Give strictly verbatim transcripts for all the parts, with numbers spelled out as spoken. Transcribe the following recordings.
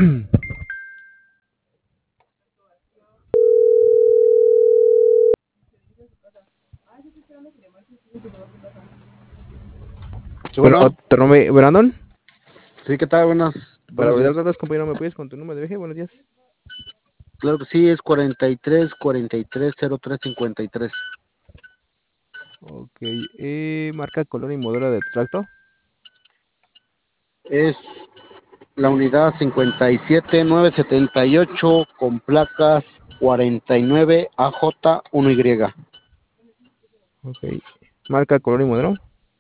Sí, Bueno, bueno, tu nombre, Brandon. sí, ¿qué tal? Buenas, Para buenos olvidar días. datos, compañero, ¿me puedes con tu número de viaje? Buenos días. Claro que sí, es cuarenta y tres, cuarenta y tres, cero tres, cincuenta y tres. Ok. Eh, marca, color y modelo de tracto. Es la unidad cincuenta y siete novecientos setenta y ocho con placas cuarenta y nueve A J uno Y. Ok. Marca, color y modelo.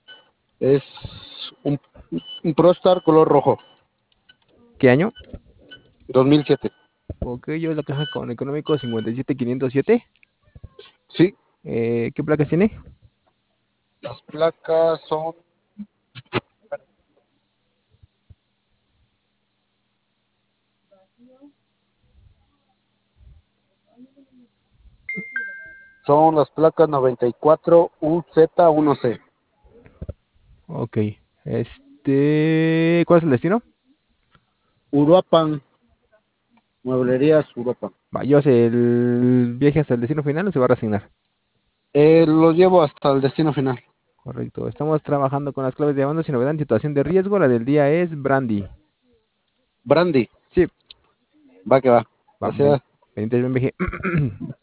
Es un, un ProStar color rojo, ¿Qué año? dos mil siete. Ok, yo la caja con económico cincuenta y siete quinientos siete. Sí, Eh, ¿qué placas tiene? las placas son, son las placas noventa y cuatro U Z uno C. Ok. Este, ¿cuál es el destino? Uruapan, mueblerías Uruapan. Va, yo sé, el viaje hasta el destino final o se va a resignar. Eh, lo llevo hasta el destino final. Correcto. Estamos trabajando con las claves de mando sin novedad en situación de riesgo. La del día es Brandy. Brandy, Sí, va que va. va, ven, Gracias. ven, ven, viaje.